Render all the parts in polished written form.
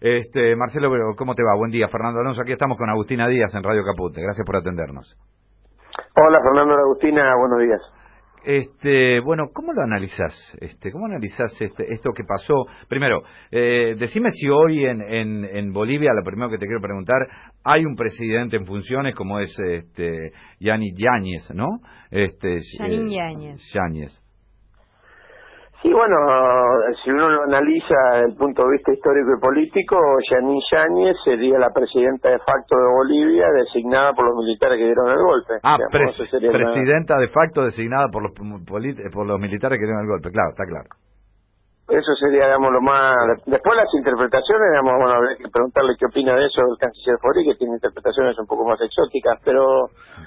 Marcelo, ¿cómo te va? Buen día, Fernando Alonso. Aquí estamos con Agustina Díaz en Radio Caput. Gracias por atendernos. Hola, Fernando, Agustina, buenos días. Bueno, ¿cómo lo analizás? ¿Cómo analizás esto que pasó? Primero, decime si hoy en Bolivia, lo primero que te quiero preguntar, hay un presidente en funciones como es Yanis Yáñez, ¿no? Yanín Yáñez. Yáñez. Sí, bueno, si uno lo analiza desde el punto de vista histórico y político, Yanín Yáñez sería la presidenta de facto de Bolivia, designada por los militares que dieron el golpe. Presidenta de facto designada por los militares que dieron el golpe, claro, está claro. Eso sería, digamos, lo más... Después las interpretaciones, digamos, bueno, habría que preguntarle qué opina de eso el canciller Faure, que tiene interpretaciones un poco más exóticas, pero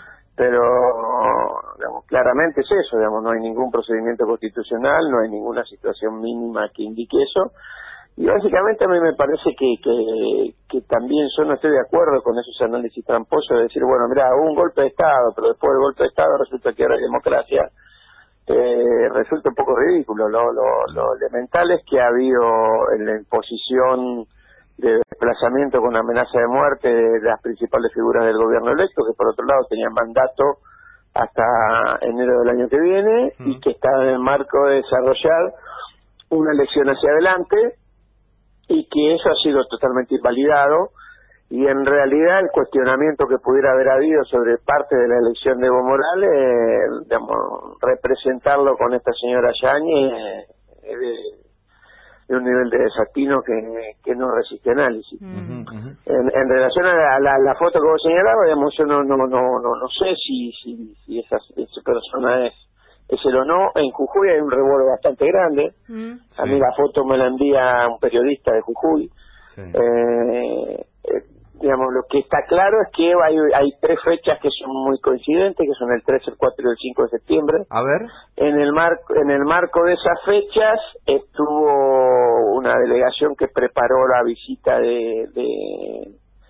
digamos, claramente es eso, digamos, no hay ningún procedimiento constitucional, no hay ninguna situación mínima que indique eso, y básicamente a mí me parece que también yo no estoy de acuerdo con esos análisis tramposos de decir, bueno, mira, hubo un golpe de Estado, pero después del golpe de Estado resulta que ahora hay democracia. Resulta un poco ridículo. Lo elemental es que ha habido en la imposición de desplazamiento con amenaza de muerte de las principales figuras del gobierno electo, que por otro lado tenían mandato hasta enero del año que viene, y que estaban en el marco de desarrollar una elección hacia adelante, y que eso ha sido totalmente invalidado, y en realidad el cuestionamiento que pudiera haber habido sobre parte de la elección de Evo Morales, digamos, representarlo con esta señora Yáñez de un nivel de desatino que no resiste análisis. En relación a la foto que vos señalabas, digamos, yo no sé si esa persona es él o no. En Jujuy hay un revuelo bastante grande. A mí la foto me la envía un periodista de Jujuy. Sí. Digamos, lo que está claro es que hay tres fechas que son muy coincidentes, que son el 3, el 4 y el 5 de septiembre. A ver. En el marco de esas fechas estuvo una delegación que preparó la visita de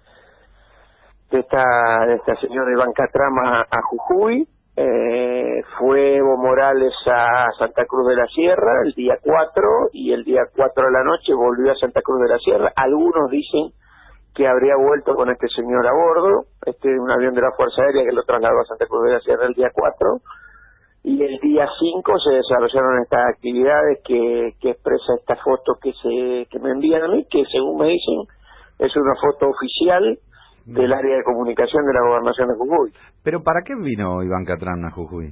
esta señora Ivanka Trump a Jujuy. Fue Evo Morales a Santa Cruz de la Sierra el día 4, y el día 4 de la noche volvió a Santa Cruz de la Sierra. Algunos dicen que habría vuelto con este señor a bordo, un avión de la Fuerza Aérea que lo trasladó a Santa Cruz de la Sierra el día 4, y el día 5 se desarrollaron estas actividades que expresa esta foto que me envían a mí, que según me dicen es una foto oficial del área de comunicación de la Gobernación de Jujuy. ¿Pero para qué vino Ivanka Trump a Jujuy?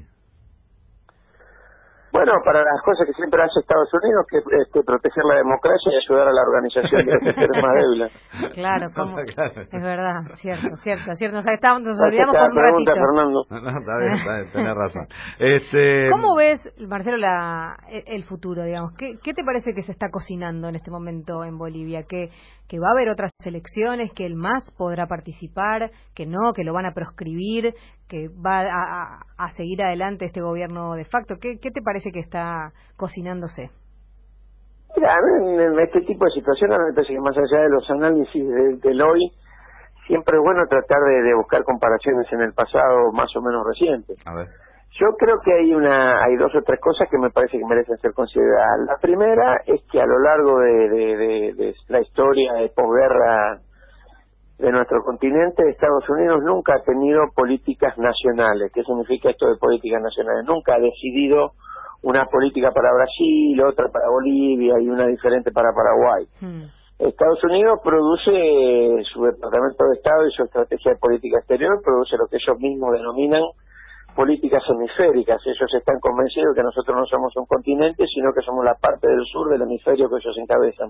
Bueno, para las cosas que siempre hace Estados Unidos, que es proteger la democracia y ayudar a la organización de los sectores más débiles. Claro, es verdad, cierto. Nos olvidamos por un pregunta, ratito. Fernando. No, está bien, tenés razón. ¿Cómo ves, Marcelo, el futuro, digamos? ¿Qué te parece que se está cocinando en este momento en Bolivia? ¿Que va a haber otras elecciones, que el MAS podrá participar, que no, que lo van a proscribir, que va a seguir adelante este gobierno de facto? ¿Qué te parece que está cocinándose? Mira, en este tipo de situaciones me parece que más allá de los análisis del hoy, siempre es bueno tratar de buscar comparaciones en el pasado más o menos reciente. A ver. Yo creo que hay dos o tres cosas que me parece que merecen ser consideradas. La primera es que a lo largo de la historia de posguerra de nuestro continente, Estados Unidos nunca ha tenido políticas nacionales. ¿Qué significa esto de políticas nacionales? Nunca ha decidido una política para Brasil, otra para Bolivia y una diferente para Paraguay. Estados Unidos produce su Departamento de Estado y su estrategia de política exterior, produce lo que ellos mismos denominan políticas hemisféricas. Ellos están convencidos que nosotros no somos un continente, sino que somos la parte del sur del hemisferio que ellos encabezan.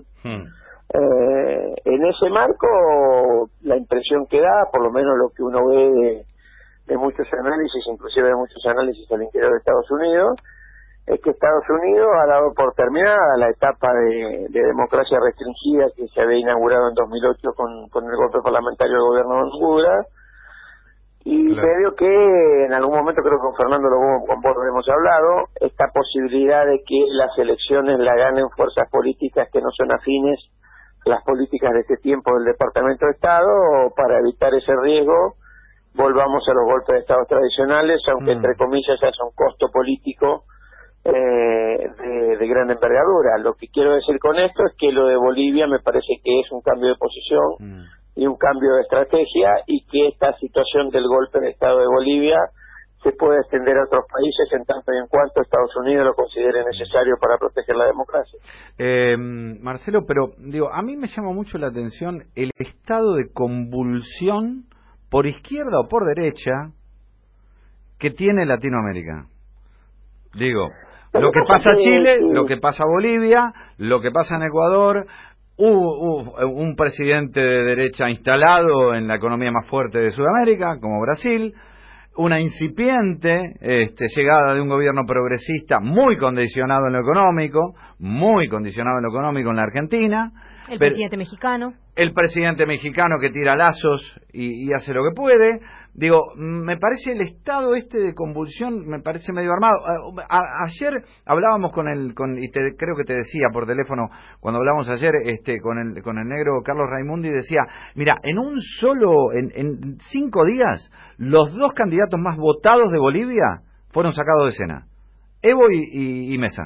En ese marco, la impresión que da, por lo menos lo que uno ve de muchos análisis, inclusive de muchos análisis al interior de Estados Unidos, es que Estados Unidos ha dado por terminada la etapa de democracia restringida que se había inaugurado en 2008 con el golpe parlamentario del gobierno de Honduras. Y creo que en algún momento, creo que con Fernando con vos lo hemos hablado, esta posibilidad de que las elecciones la ganen fuerzas políticas que no son afines a las políticas de este tiempo del Departamento de Estado, o para evitar ese riesgo, volvamos a los golpes de Estado tradicionales, aunque entre comillas ya son costo político de gran envergadura. Lo que quiero decir con esto es que lo de Bolivia me parece que es un cambio de posición y un cambio de estrategia, y que esta situación del golpe de Estado de Bolivia se puede extender a otros países en tanto y en cuanto Estados Unidos lo considere necesario para proteger la democracia. Marcelo, pero digo, a mí me llama mucho la atención el estado de convulsión por izquierda o por derecha que tiene Latinoamérica. Digo, lo que pasa en Chile, lo que pasa en Bolivia, lo que pasa en Ecuador. Hubo un presidente de derecha instalado en la economía más fuerte de Sudamérica, como Brasil, una incipiente llegada de un gobierno progresista muy condicionado en lo económico en la Argentina. El presidente mexicano. El presidente mexicano que tira lazos y hace lo que puede. Digo, me parece el estado de convulsión, me parece medio armado. Ayer hablábamos creo que te decía por teléfono, cuando hablamos ayer con el negro Carlos Raimundi, decía, mira, en 5 días, los 2 candidatos más votados de Bolivia fueron sacados de escena. Evo y Mesa.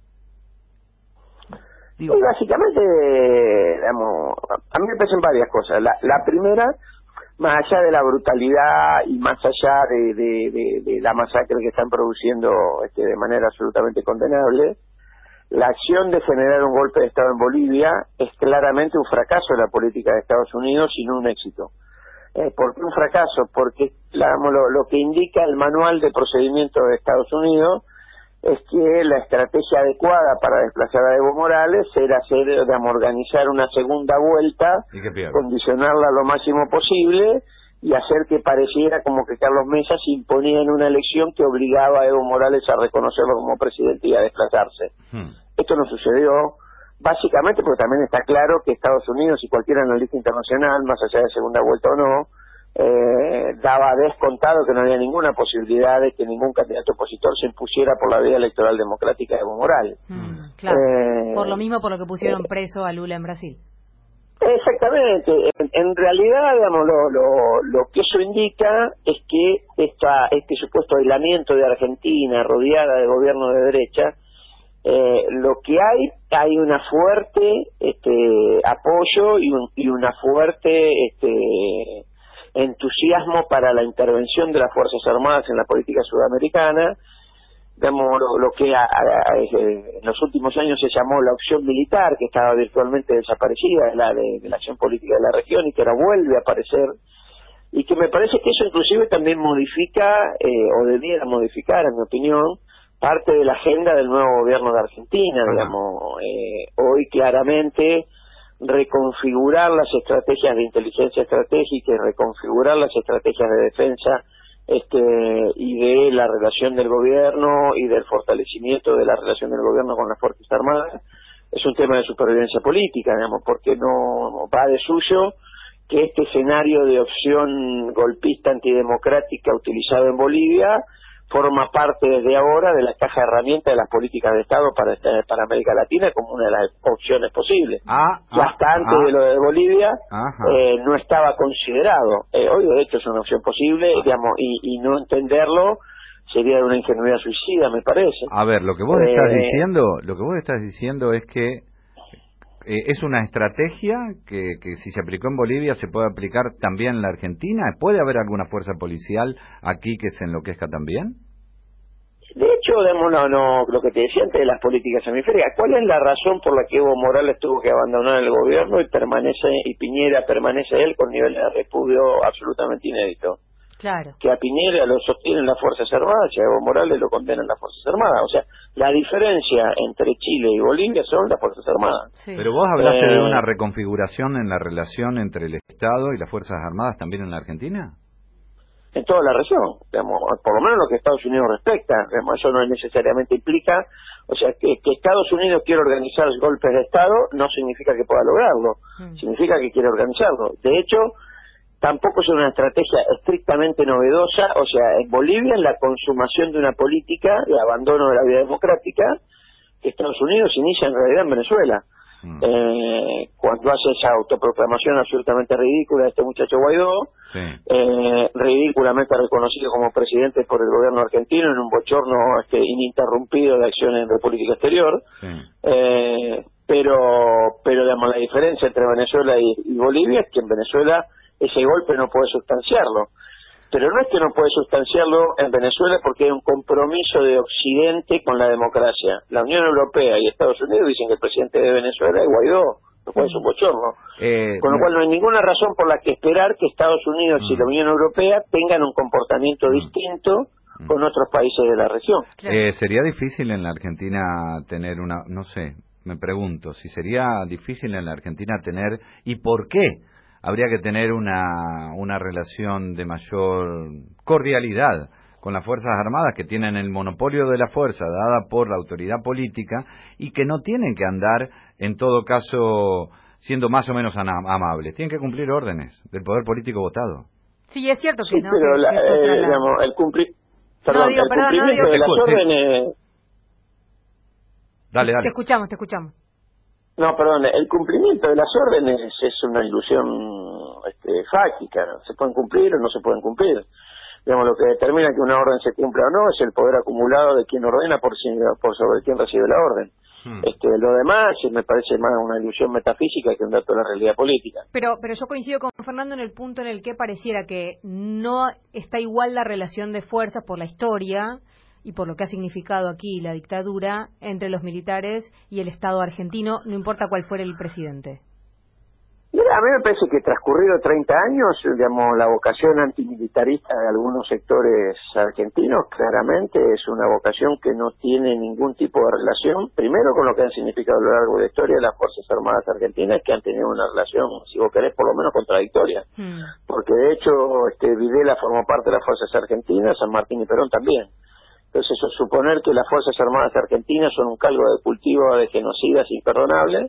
Digo, y básicamente, digamos, a mí me parecen varias cosas. La primera, más allá de la brutalidad y más allá de la masacre que están produciendo de manera absolutamente condenable, la acción de generar un golpe de Estado en Bolivia es claramente un fracaso de la política de Estados Unidos y no un éxito. ¿Por qué un fracaso? Porque lo que indica el manual de procedimiento de Estados Unidos es que la estrategia adecuada para desplazar a Evo Morales era organizar una segunda vuelta, condicionarla lo máximo posible y hacer que pareciera como que Carlos Mesa se imponía en una elección que obligaba a Evo Morales a reconocerlo como presidente y a desplazarse. Esto no sucedió, básicamente porque también está claro que Estados Unidos y cualquier analista internacional, más allá de segunda vuelta o no, daba descontado que no había ninguna posibilidad de que ningún candidato opositor se impusiera por la vía electoral democrática de Evo Morales. Claro, por lo mismo por lo que pusieron preso a Lula en Brasil. Exactamente. En realidad, digamos, lo que eso indica es que este supuesto aislamiento de Argentina rodeada de gobierno de derecha, lo que hay una fuerte apoyo y una fuerte entusiasmo para la intervención de las Fuerzas Armadas en la política sudamericana, digamos, lo que en los últimos años se llamó la opción militar, que estaba virtualmente desaparecida de la acción política de la región y que ahora vuelve a aparecer, y que me parece que eso inclusive también modifica, o debiera modificar, en mi opinión, parte de la agenda del nuevo gobierno de Argentina. Digamos, hoy claramente reconfigurar las estrategias de inteligencia estratégica y reconfigurar las estrategias de defensa y de la relación del gobierno y del fortalecimiento de la relación del gobierno con las Fuerzas Armadas es un tema de supervivencia política, digamos, porque no va de suyo que este escenario de opción golpista antidemocrática utilizado en Bolivia forma parte desde ahora de la caja de herramientas de las políticas de Estado para América Latina como una de las opciones posibles. Ya hasta antes de lo de Bolivia no estaba considerado. Hoy de hecho es una opción posible, digamos, y no entenderlo sería de una ingenuidad suicida, me parece. A ver, lo que vos estás diciendo es que es una estrategia que si se aplicó en Bolivia se puede aplicar también en la Argentina. ¿Puede haber alguna fuerza policial aquí que se enloquezca también? De hecho, lo que te decía antes de las políticas hemisféricas, ¿cuál es la razón por la que Evo Morales tuvo que abandonar el gobierno y Piñera permanece él con niveles de repudio absolutamente inéditos? Claro. Que a Piñera lo sostienen las Fuerzas Armadas y a Evo Morales lo condenan las Fuerzas Armadas. O sea, la diferencia entre Chile y Bolivia son las Fuerzas Armadas. Sí. Pero vos hablaste de una reconfiguración en la relación entre el Estado y las Fuerzas Armadas también en la Argentina. En toda la región, digamos, por lo menos lo que Estados Unidos respecta, digamos, eso no necesariamente implica, o sea, que Estados Unidos quiere organizar golpes de Estado no significa que pueda lograrlo, significa que quiere organizarlo. De hecho, tampoco es una estrategia estrictamente novedosa, o sea, en Bolivia en la consumación de una política de abandono de la vida democrática que Estados Unidos inicia en realidad en Venezuela. cuando hace esa autoproclamación absolutamente ridícula de este muchacho Guaidó, ridículamente reconocido como presidente por el gobierno argentino en un bochorno ininterrumpido de acciones de política exterior, pero digamos, la diferencia entre Venezuela y Bolivia es que en Venezuela ese golpe no puede sustanciarlo. Pero no es que no puede sustanciarlo en Venezuela porque hay un compromiso de Occidente con la democracia. La Unión Europea y Estados Unidos dicen que el presidente de Venezuela es Guaidó, lo cual es un bochorno. Con lo cual no hay ninguna razón por la que esperar que Estados Unidos y la Unión Europea tengan un comportamiento distinto con otros países de la región. Sería difícil en la Argentina tener no sé, me pregunto, si sería difícil en la Argentina tener, ¿y por qué? Habría que tener una relación de mayor cordialidad con las Fuerzas Armadas, que tienen el monopolio de la fuerza dada por la autoridad política y que no tienen que andar, en todo caso, siendo más o menos amables. Tienen que cumplir órdenes del poder político votado. Sí, es cierto que sí, no. Pero digamos, el cumplimiento de las órdenes... Dale. Te escuchamos. No, perdón, el cumplimiento de las órdenes es una ilusión fáctica. Se pueden cumplir o no se pueden cumplir. Digamos, lo que determina que una orden se cumpla o no es el poder acumulado de quien ordena por sobre quien recibe la orden. Lo demás me parece más una ilusión metafísica que un dato de la realidad política. Pero yo coincido con Fernando en el punto en el que pareciera que no está igual la relación de fuerzas por la historia y por lo que ha significado aquí la dictadura entre los militares y el Estado argentino, no importa cuál fuera el presidente. Mira, a mí me parece que transcurrido 30 años, digamos, la vocación antimilitarista de algunos sectores argentinos claramente es una vocación que no tiene ningún tipo de relación, primero con lo que han significado a lo largo de la historia las Fuerzas Armadas argentinas, que han tenido una relación, si vos querés, por lo menos contradictoria. Porque de hecho Videla formó parte de las Fuerzas Argentinas, San Martín y Perón también. Entonces, suponer que las Fuerzas Armadas argentinas son un caldo de cultivo de genocidas imperdonables,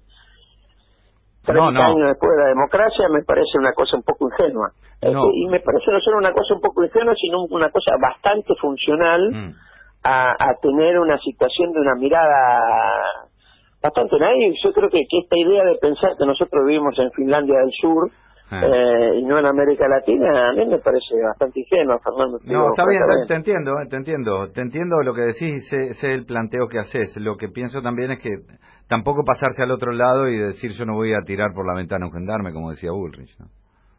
30 años después de la democracia, me parece una cosa un poco ingenua. Y me parece no solo una cosa un poco ingenua, sino una cosa bastante funcional a tener una situación de una mirada bastante naive. Yo creo que esta idea de pensar que nosotros vivimos en Finlandia del Sur, y no en América Latina, a mí me parece bastante ingenuo, Fernando. No, está bien, te entiendo lo que decís, sé el planteo que haces. Lo que pienso también es que tampoco pasarse al otro lado y decir yo no voy a tirar por la ventana a un gendarme, como decía Bullrich, ¿no?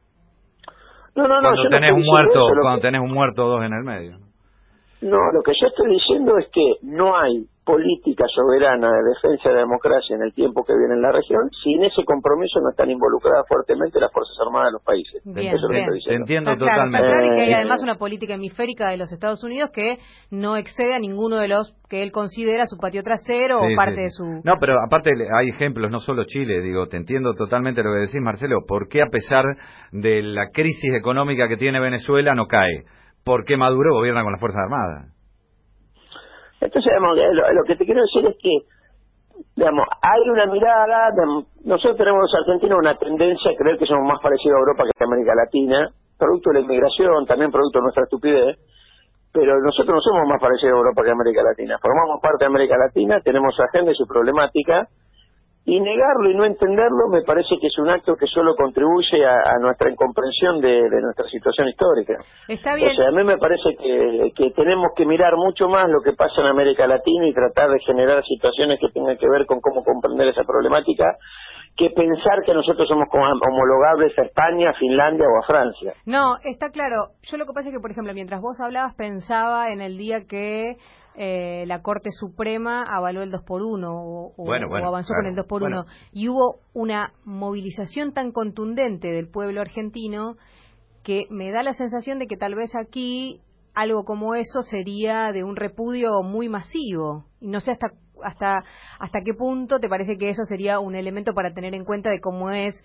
Cuando tenés un muerto, dos en el medio. No, lo que yo estoy diciendo es que no hay política soberana de defensa de la democracia en el tiempo que viene en la región si en ese compromiso no están involucradas fuertemente las Fuerzas Armadas de los países. Bien. Te entiendo está totalmente. Claro, y que hay además una política hemisférica de los Estados Unidos que no excede a ninguno de los que él considera su patio trasero o parte de su... No, pero aparte hay ejemplos, no solo Chile, te entiendo totalmente lo que decís, Marcelo. ¿Por qué a pesar de la crisis económica que tiene Venezuela no cae? ¿Por qué Maduro gobierna con las Fuerzas Armadas? Entonces, digamos, lo que te quiero decir es que, digamos, hay una mirada, nosotros tenemos los argentinos una tendencia a creer que somos más parecidos a Europa que a América Latina, producto de la inmigración, también producto de nuestra estupidez, pero nosotros no somos más parecidos a Europa que a América Latina. Formamos parte de América Latina, tenemos su agenda y su problemática, y negarlo y no entenderlo me parece que es un acto que solo contribuye a nuestra incomprensión de nuestra situación histórica. Está bien. O sea, a mí me parece que tenemos que mirar mucho más lo que pasa en América Latina y tratar de generar situaciones que tengan que ver con cómo comprender esa problemática, que pensar que nosotros somos homologables a España, a Finlandia o a Francia. No, está claro. Yo lo que pasa es que, por ejemplo, mientras vos hablabas, pensaba en el día que la Corte Suprema avaló el 2x1 o avanzó con el 2x1 y hubo una movilización tan contundente del pueblo argentino que me da la sensación de que tal vez aquí algo como eso sería de un repudio muy masivo y no sé hasta qué punto te parece que eso sería un elemento para tener en cuenta de cómo es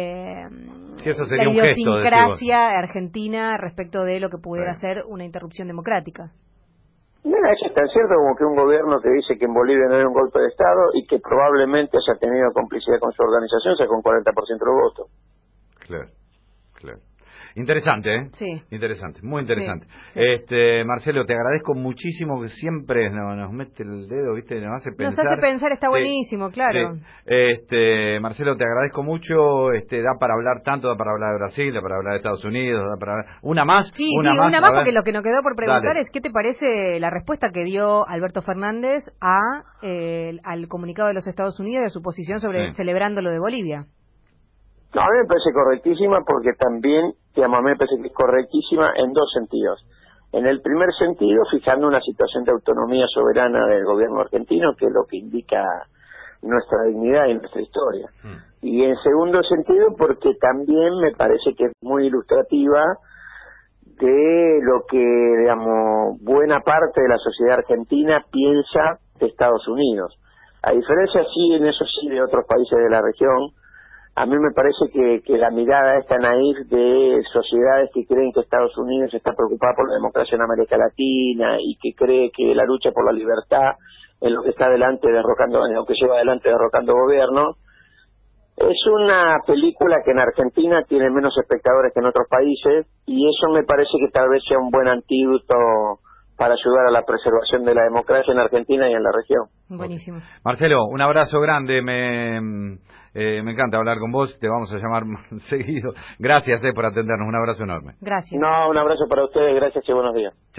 eso sería la idiosincrasia gesto, argentina respecto de lo que pudiera ser una interrupción democrática. Mira, eso es tan cierto como que un gobierno que dice que en Bolivia no hay un golpe de Estado y que probablemente haya tenido complicidad con su organización sacó un 40% de los votos. Claro. Interesante, ¿eh? Sí. Interesante, muy interesante. Sí, sí. Marcelo, te agradezco muchísimo que siempre nos mete el dedo, ¿viste? Nos hace pensar. Nos hace pensar, está Sí, buenísimo, claro. sí. Marcelo, te agradezco mucho. Da para hablar tanto, da para hablar de Brasil, da para hablar de Estados Unidos, da para hablar. Una más, Sí, una sí, más. una más, porque lo que nos quedó por preguntar Dale. es ¿qué te parece la respuesta que dio Alberto Fernández al comunicado de los Estados Unidos de su posición sobre celebrando lo de Bolivia? No, a mí me parece correctísima porque también, digamos, a mí me parece que es correctísima en dos sentidos. En el primer sentido, fijando una situación de autonomía soberana del gobierno argentino, que es lo que indica nuestra dignidad y nuestra historia. Y en segundo sentido, porque también me parece que es muy ilustrativa de lo que, digamos, buena parte de la sociedad argentina piensa de Estados Unidos. A diferencia, sí, en eso sí, de otros países de la región, a mí me parece que la mirada esta naif de sociedades que creen que Estados Unidos está preocupada por la democracia en América Latina y que cree que la lucha por la libertad es lo que está adelante derrocando, lo que lleva adelante derrocando gobiernos, es una película que en Argentina tiene menos espectadores que en otros países y eso me parece que tal vez sea un buen antídoto para ayudar a la preservación de la democracia en Argentina y en la región. Buenísimo. Marcelo, un abrazo grande, me encanta hablar con vos, te vamos a llamar seguido. Gracias por atendernos, un abrazo enorme. Gracias. No, un abrazo para ustedes, gracias y buenos días.